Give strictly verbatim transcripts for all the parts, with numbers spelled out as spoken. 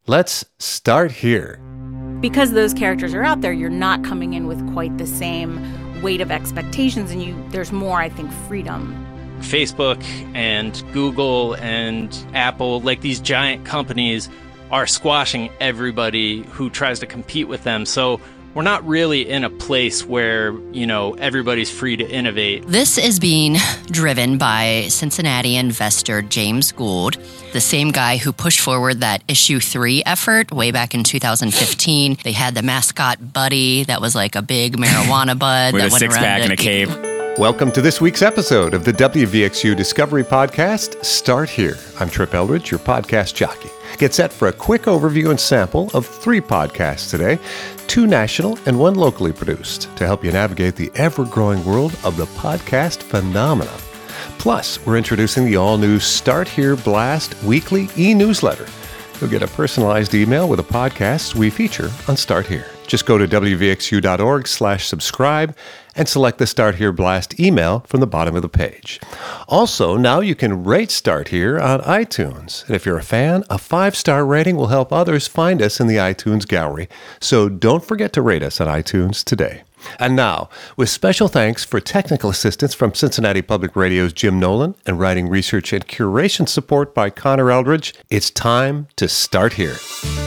Let's start here. Because those characters are out there, you're not coming in with quite the same weight of expectations, and you there's more, I think, freedom. Facebook and Google and Apple, like these giant companies, are squashing everybody who tries to compete with them. So we're not really in a place where, you know, everybody's free to innovate. This is being driven by Cincinnati investor James Gould, the same guy who pushed forward that Issue three effort way back in two thousand fifteen. They had the mascot Buddy that was like a big marijuana bud. With that a went six-pack around and a cape. Welcome to this week's episode of the W V X U Discovery Podcast, Start Here. I'm Trip Eldridge, your podcast jockey. Get set for a quick overview and sample of three podcasts today, two national and one locally produced, to help you navigate the ever-growing world of the podcast phenomenon. Plus, we're introducing the all-new Start Here Blast weekly e-newsletter. You'll get a personalized email with the podcasts we feature on Start Here. Just go to W V X U dot org slash subscribe and select the Start Here Blast email from the bottom of the page. Also, now you can rate Start Here on iTunes. And if you're a fan, a five-star rating will help others find us in the iTunes gallery. So don't forget to rate us on iTunes today. And now, with special thanks for technical assistance from Cincinnati Public Radio's Jim Nolan and writing, research, and curation support by Connor Eldridge, it's time to Start Here.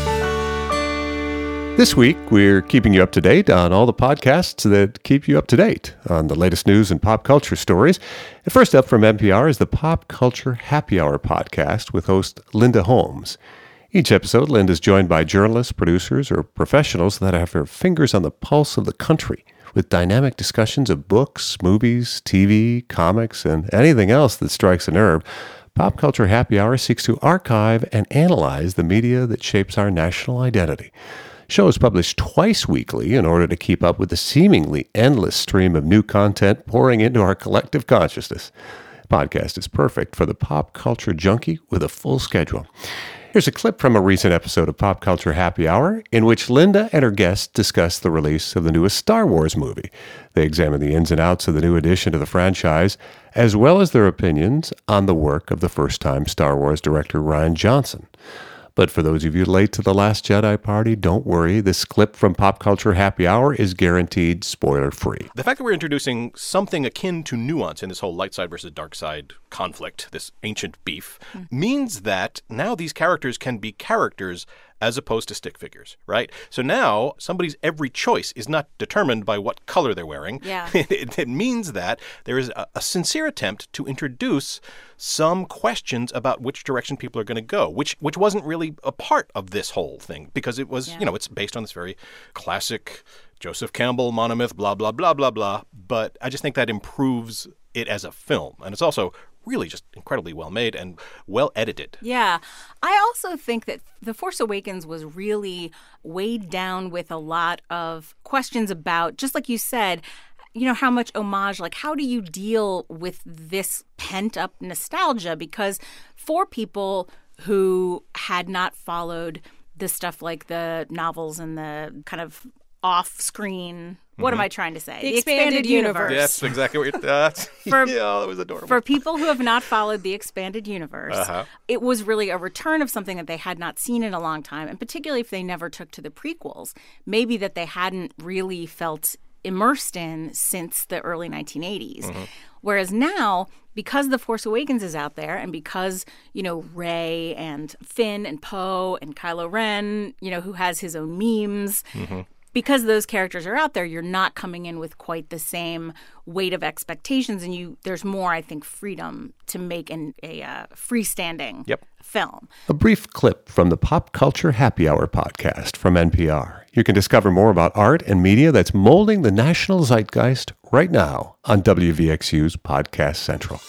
This week, we're keeping you up to date on all the podcasts that keep you up to date on the latest news and pop culture stories. And first up from N P R is the Pop Culture Happy Hour podcast with host Linda Holmes. Each episode, Linda's joined by journalists, producers, or professionals that have their fingers on the pulse of the country with dynamic discussions of books, movies, T V, comics, and anything else that strikes a nerve. Pop Culture Happy Hour seeks to archive and analyze the media that shapes our national identity. Show is published twice weekly in order to keep up with the seemingly endless stream of new content pouring into our collective consciousness. The podcast is perfect for the pop culture junkie with a full schedule. Here's a clip from a recent episode of Pop Culture Happy Hour in which Linda and her guests discuss the release of the newest Star Wars movie. They examine the ins and outs of the new addition to the franchise, as well as their opinions on the work of the first-time Star Wars director Rian Johnson. But for those of you late to the Last Jedi party, don't worry. This clip from Pop Culture Happy Hour is guaranteed spoiler-free. The fact that we're introducing something akin to nuance in this whole light side versus dark side conflict, this ancient beef, mm. means that now these characters can be characters as opposed to stick figures, right? So now somebody's every choice is not determined by what color they're wearing. Yeah. it, it means that there is a, a sincere attempt to introduce some questions about which direction people are going to go, which which wasn't really a part of this whole thing because it was, yeah. you know, it's based on this very classic Joseph Campbell monomyth, blah, blah, blah, blah, blah. But I just think that improves it as a film. And it's also really just incredibly well made and well edited. Yeah. I also think that The Force Awakens was really weighed down with a lot of questions about, just like you said, you know, how much homage, like how do you deal with this pent-up nostalgia? Because for people who had not followed the stuff like the novels and the kind of off-screen, what mm-hmm. am I trying to say? The, the expanded, expanded universe. universe. That's exactly what you're... Uh, for, yeah, that was adorable. For people who have not followed the expanded universe, uh-huh. it was really a return of something that they had not seen in a long time, and particularly if they never took to the prequels, maybe that they hadn't really felt immersed in since the early nineteen eighties. Mm-hmm. Whereas now, because The Force Awakens is out there and because, you know, Rey and Finn and Poe and Kylo Ren, you know, who has his own memes, mm-hmm. because those characters are out there, you're not coming in with quite the same weight of expectations, and you there's more, I think, freedom to make an, a uh, freestanding yep. film. A brief clip from the Pop Culture Happy Hour podcast from N P R. You can discover more about art and media that's molding the national zeitgeist right now on W V X U's Podcast Central.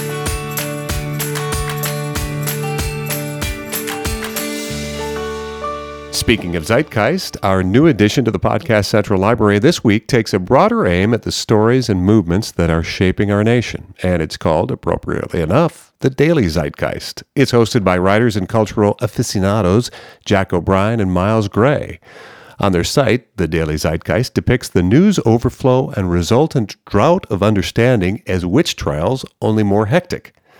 Speaking of zeitgeist, our new addition to the Podcast Central library this week takes a broader aim at the stories and movements that are shaping our nation, and it's called, appropriately enough, The Daily Zeitgeist. It's hosted by writers and cultural aficionados Jack O'Brien and Miles Gray. On their site, The Daily Zeitgeist depicts the news overflow and resultant drought of understanding as witch trials, only more hectic.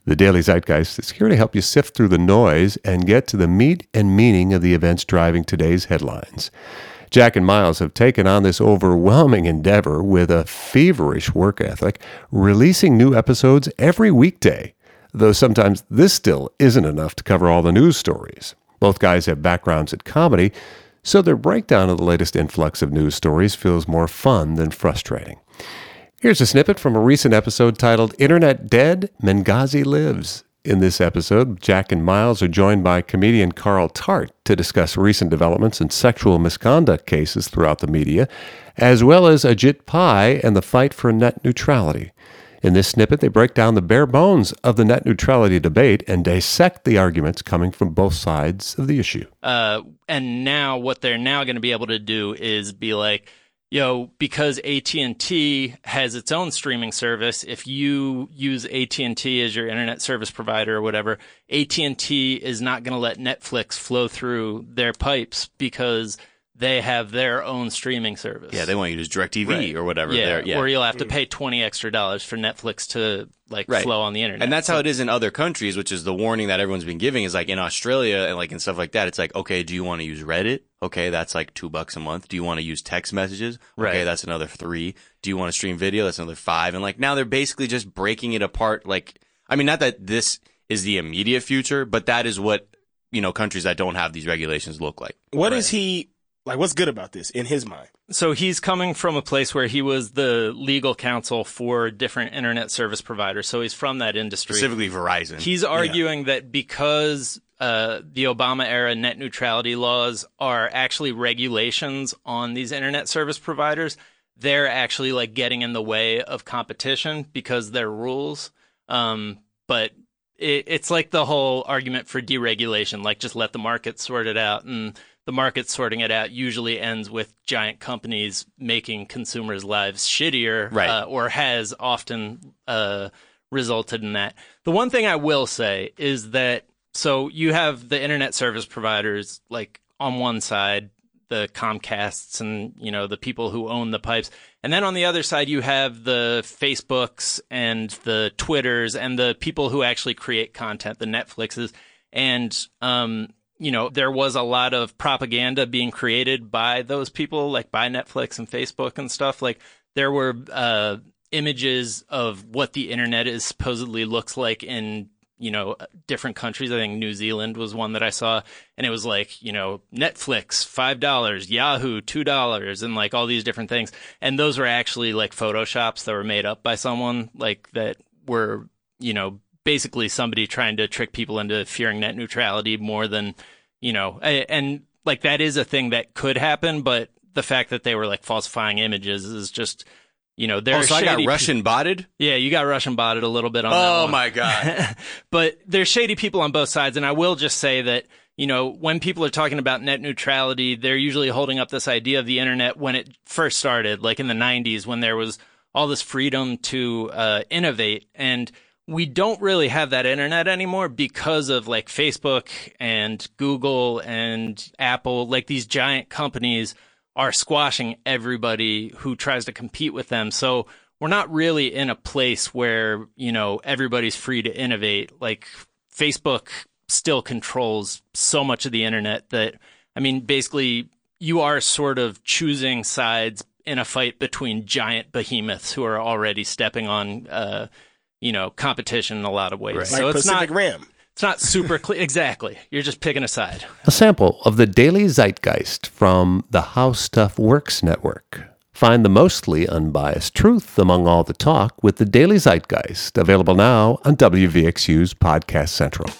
The Daily Zeitgeist is here to help you sift through the noise and get to the meat and meaning of the events driving today's headlines. Jack and Miles have taken on this overwhelming endeavor with a feverish work ethic, releasing new episodes every weekday, though sometimes this still isn't enough to cover all the news stories. Both guys have backgrounds in comedy, so their breakdown of the latest influx of news stories feels more fun than frustrating. Here's a snippet from a recent episode titled Internet Dead, Benghazi Lives. In this episode, Jack and Miles are joined by comedian Carl Tart to discuss recent developments in sexual misconduct cases throughout the media, as well as Ajit Pai and the fight for net neutrality. In this snippet, they break down the bare bones of the net neutrality debate and dissect the arguments coming from both sides of the issue. Uh, and now what they're now going to be able to do is be like, yo, because A T and T has its own streaming service, if you use A T and T as your internet service provider or whatever, A T and T is not going to let Netflix flow through their pipes because they have their own streaming service. Yeah, they want you to use DirecTV right. or whatever. Yeah, yeah, or you'll have to pay twenty extra dollars for Netflix to like right. flow on the internet. And that's so, how it is in other countries, which is the warning that everyone's been giving is like in Australia and like and stuff like that. It's like, okay, do you want to use Reddit? Okay, that's like two bucks a month. Do you want to use text messages? Okay, right. that's another three. Do you want to stream video? That's another five. And like now they're basically just breaking it apart. Like, I mean, not that this is the immediate future, but that is what, you know, countries that don't have these regulations look like. What right. is he, like, what's good about this in his mind? So he's coming from a place where he was the legal counsel for different internet service providers. So he's from that industry. Specifically Verizon. He's arguing yeah. that because uh, the Obama era net neutrality laws are actually regulations on these internet service providers, they're actually like getting in the way of competition because they're rules. Um, but it, it's like the whole argument for deregulation, like just let the market sort it out. And the market sorting it out usually ends with giant companies making consumers' lives shittier, right. uh, or has often uh, resulted in that. The one thing I will say is that, so you have the internet service providers, like on one side, the Comcasts and, you know, the people who own the pipes. And then on the other side, you have the Facebooks and the Twitters and the people who actually create content, the Netflixes. And, um, you know, there was a lot of propaganda being created by those people, like by Netflix and Facebook and stuff. Like there were uh, images of what the internet is supposedly looks like in, you know, different countries. I think New Zealand was one that I saw. And it was like, you know, Netflix, five dollars, Yahoo, two dollars, and like all these different things. And those were actually like Photoshops that were made up by someone like that were, you know, basically somebody trying to trick people into fearing net neutrality more than, you know, and like that is a thing that could happen, but the fact that they were like falsifying images is just, you know, they're oh, so I got Russian pe- botted? Yeah, you got Russian botted a little bit on that Oh one. my God. But there's shady people on both sides, and I will just say that, you know, when people are talking about net neutrality, they're usually holding up this idea of the internet when it first started, like in the nineties, when there was all this freedom to uh, innovate. And we don't really have that internet anymore because of like Facebook and Google and Apple. Like these giant companies are squashing everybody who tries to compete with them. So we're not really in a place where, you know, everybody's free to innovate. Like Facebook still controls so much of the internet that, I mean, basically you are sort of choosing sides in a fight between giant behemoths who are already stepping on, uh, you know, competition in a lot of ways. Right. So like it's Pacific not Rim. It's not super clear. Exactly. You're just picking a side. A sample of the Daily Zeitgeist from the How Stuff Works Network. Find the mostly unbiased truth among all the talk with the Daily Zeitgeist, available now on W V X U's Podcast Central.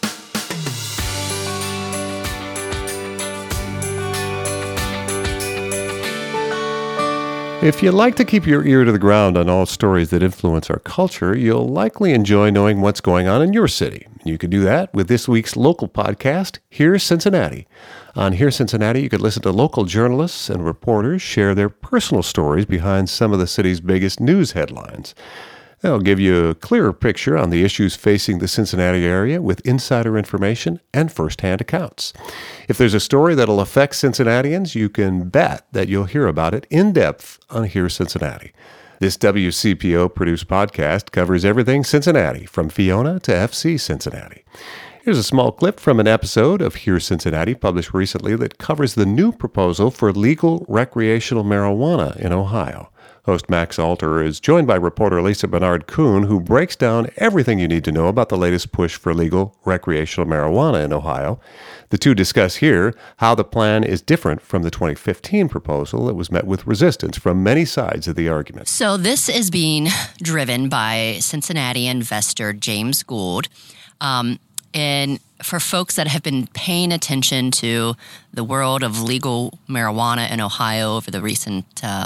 If you like to keep your ear to the ground on all stories that influence our culture, you'll likely enjoy knowing what's going on in your city. You can do that with this week's local podcast, Here's Cincinnati. On Here's Cincinnati, you could listen to local journalists and reporters share their personal stories behind some of the city's biggest news headlines. They'll give you a clearer picture on the issues facing the Cincinnati area with insider information and firsthand accounts. If there's a story that'll affect Cincinnatians, you can bet that you'll hear about it in depth on Here's Cincinnati. This W C P O-produced podcast covers everything Cincinnati, from Fiona to F C Cincinnati. Here's a small clip from an episode of Hear Cincinnati published recently that covers the new proposal for legal recreational marijuana in Ohio. Host Max Alter is joined by reporter Lisa Bernard-Kuhn, who breaks down everything you need to know about the latest push for legal recreational marijuana in Ohio. The two discuss here how the plan is different from the twenty fifteen proposal that was met with resistance from many sides of the argument. So this is being driven by Cincinnati investor James Gould. Um, and for folks that have been paying attention to the world of legal marijuana in Ohio over the recent uh,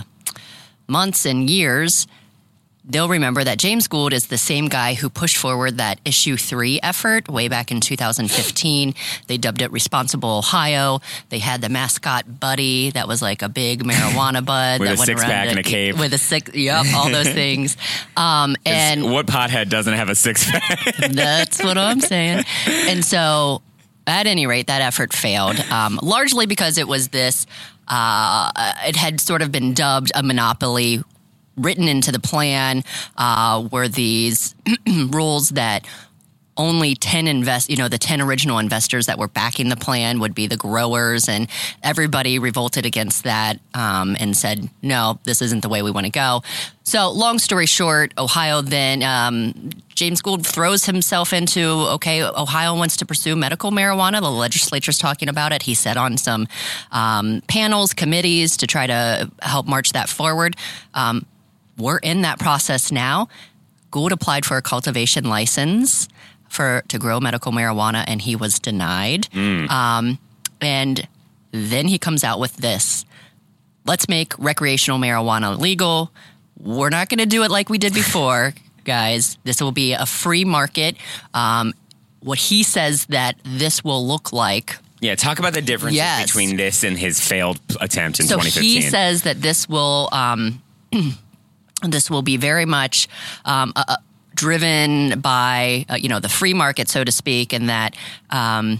months and years, they'll remember that James Gould is the same guy who pushed forward that Issue three effort way back in two thousand fifteen. They dubbed it Responsible Ohio. They had the mascot Buddy that was like a big marijuana bud. with that a went six around pack it, and a cape. With a six, yep, all those things. Um, and what pothead doesn't have a six pack? that's what I'm saying. And so, at any rate, that effort failed, um, largely because it was this, uh, it had sort of been dubbed a monopoly. Written into the plan uh, were these rules that only ten invest, you know, the ten original investors that were backing the plan would be the growers, and everybody revolted against that um, and said, no, this isn't the way we want to go. So long story short, Ohio then, um, James Gould throws himself into, okay, Ohio wants to pursue medical marijuana. The legislature's talking about it. He sat on some um, panels, committees to try to help march that forward. Um, we're in that process now. Gould applied for a cultivation license for to grow medical marijuana, and he was denied. Mm. Um, and then he comes out with this. Let's make recreational marijuana legal. We're not going to do it like we did before, guys. This will be a free market. Um, what he says that this will look like. Yeah, talk about the differences yes. between this and his failed attempt in so twenty fifteen. So he says that this will... Um, This will be very much um, uh, driven by, uh, you know, the free market, so to speak, and that um,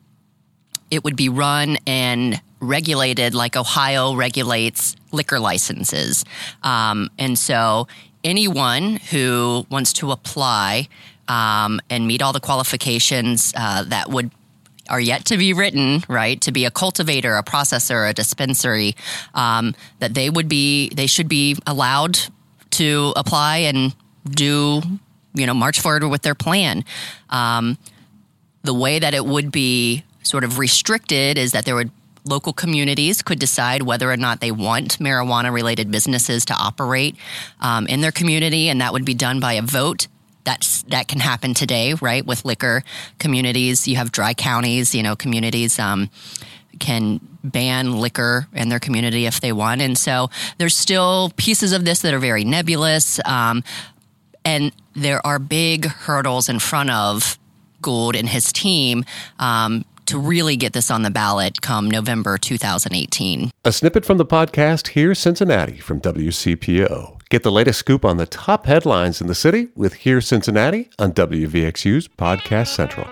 it would be run and regulated like Ohio regulates liquor licenses. Um, and so anyone who wants to apply um, and meet all the qualifications uh, that would are yet to be written, right, to be a cultivator, a processor, a dispensary, um, that they would be, they should be allowed to apply and do, you know, march forward with their plan. Um, the way that it would be sort of restricted is that there would local communities could decide whether or not they want marijuana-related businesses to operate um, in their community, and that would be done by a vote. That's, that can happen today, right, with liquor communities. You have dry counties, you know, communities um, can ban liquor in their community if they want. And so there's still pieces of this that are very nebulous. Um, and there are big hurdles in front of Gould and his team um, to really get this on the ballot come November two thousand eighteen. A snippet from the podcast Hear Cincinnati from W C P O. Get the latest scoop on the top headlines in the city with Hear Cincinnati on W V X U's Podcast Central.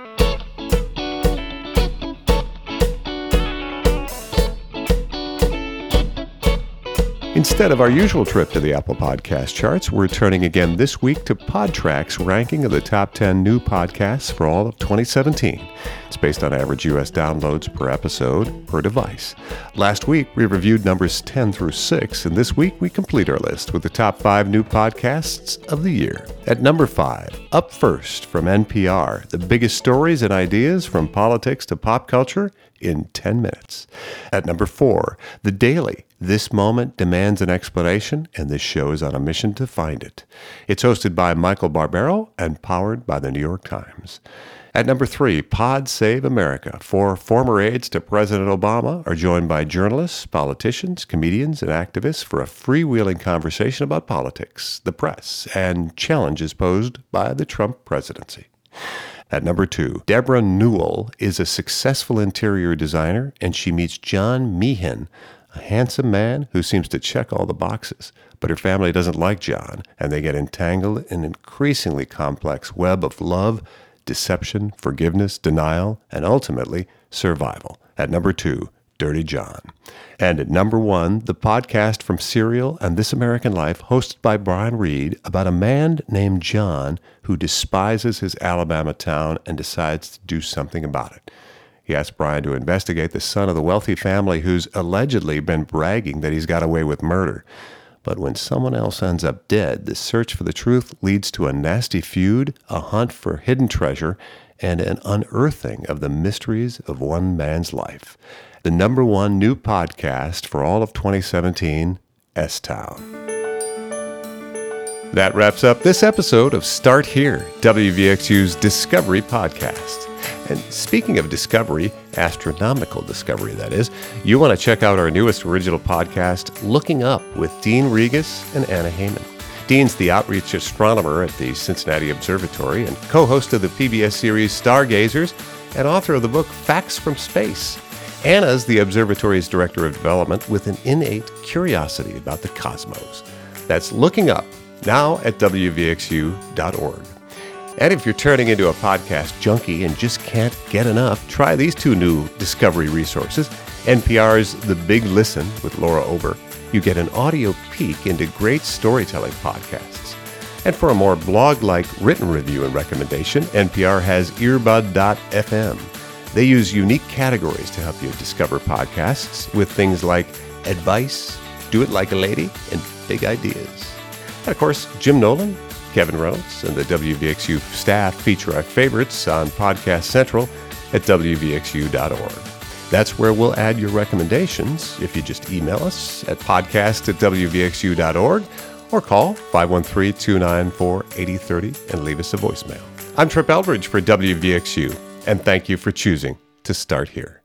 Instead of our usual trip to the Apple Podcast charts, we're turning again this week to Podtrac's ranking of the top ten new podcasts for all of twenty seventeen. It's based on average U S downloads per episode per device. Last week, we reviewed numbers ten through six, and this week we complete our list with the top five new podcasts of the year. At number five, Up First from N P R, the biggest stories and ideas from politics to pop culture in ten minutes. At number four, The Daily. This moment demands an explanation, and this show is on a mission to find it. It's hosted by Michael Barbero and powered by the New York Times. At number three, Pod Save America. Four former aides to President Obama are joined by journalists, politicians, comedians, and activists for a freewheeling conversation about politics, the press, and challenges posed by the Trump presidency. At number two, Deborah Newell is a successful interior designer, and she meets John Meehan, a handsome man who seems to check all the boxes. But her family doesn't like John, and they get entangled in an increasingly complex web of love, deception, forgiveness, denial, and ultimately survival. At number two, Dirty John. And at number one, the podcast from Serial and This American Life, hosted by Brian Reed, about a man named John who despises his Alabama town and decides to do something about it. He asked Brian to investigate the son of the wealthy family who's allegedly been bragging that he's got away with murder. But when someone else ends up dead, the search for the truth leads to a nasty feud, a hunt for hidden treasure, and an unearthing of the mysteries of one man's life. The number one new podcast for all of twenty seventeen, S-Town. That wraps up this episode of Start Here, W V X U's Discovery Podcast. And speaking of discovery, astronomical discovery that is, you want to check out our newest original podcast, Looking Up, with Dean Regas and Anna Heyman. Dean's the outreach astronomer at the Cincinnati Observatory and co-host of the P B S series Stargazers and author of the book Facts from Space. Anna's the observatory's director of development with an innate curiosity about the cosmos. That's Looking Up, now at W V X U dot org. And if you're turning into a podcast junkie and just can't get enough, try these two new Discovery resources. N P R's The Big Listen with Laura Ober. You get an audio peek into great storytelling podcasts. And for a more blog-like written review and recommendation, N P R has earbud dot f m. They use unique categories to help you discover podcasts with things like advice, do it like a lady, and big ideas. And of course, Jim Nolan, Kevin Reynolds, and the W V X U staff feature our favorites on Podcast Central at W V X U dot org. That's where we'll add your recommendations if you just email us at podcast at W V X U dot org or call five one three, two nine four, eight zero three zero and leave us a voicemail. I'm Trip Eldridge for W V X U, and thank you for choosing to start here.